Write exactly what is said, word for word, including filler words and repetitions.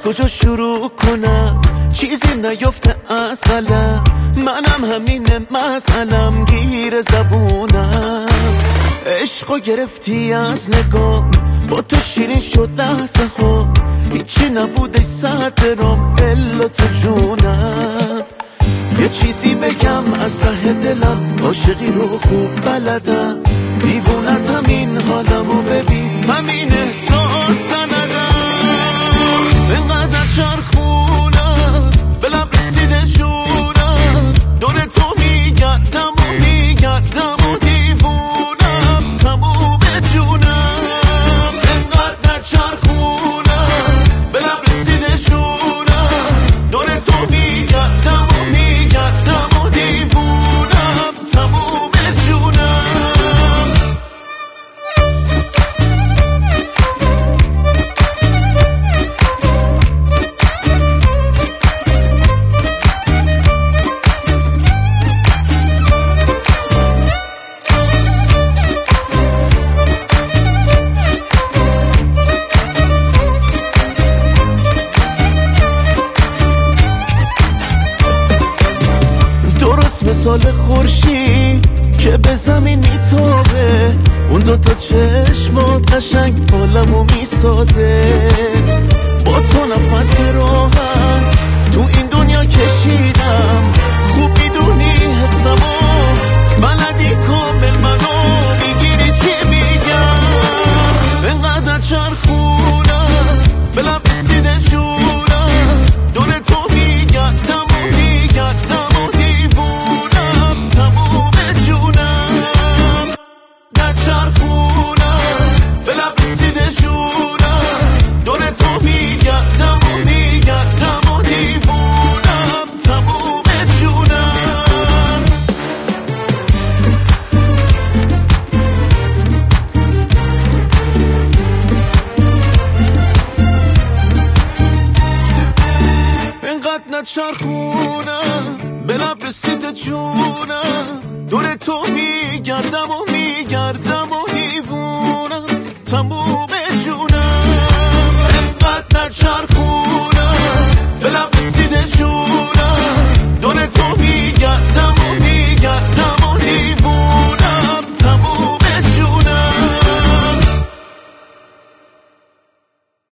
کجا شروع کنم؟ چیزی نیفته از قلم، منم همینه مسئلم، گیر زبونم. عشقو گرفتی از نگاه، با تو شیرین شد لحظه ها، هیچی نبوده صدرم الا تو جونم. یه چیزی بگم از ته دلم، عاشقی رو خوب بلدم، دیوونت همین حالمو ببین، همین احساس ندم. اینقدر چرخونم به لب رسیده جونم، دور تو میگردم و میگردم و دیوونم تموم جونم. اینقدر چرخونم به لب رسیده جونم، دور تو میگردم و میگردم و دیوونم تموم جونم. مثال خورشید که به زمین میتابه، اون دوتا چشمات قشنگ حالمو میسازه. با تو نفس راحت تو این دنیا کشیدم، خوب میدونی حسمو بلدی کامل منو میگیری چی میگم. اینقدر چرخونم به لب رسیده جونم، دور تو میگردم و میگردم و دیوونم تموم جونم. نچرخونم به لب رسیده جونم، دور تو میگردم و میگردم و دیوونم تموم جونم. اینقدر نچرخونم به لب رسیده جونم، دور تو میگردم و میگردم و دیوونم تموم جونم. اینقدر نچرخونم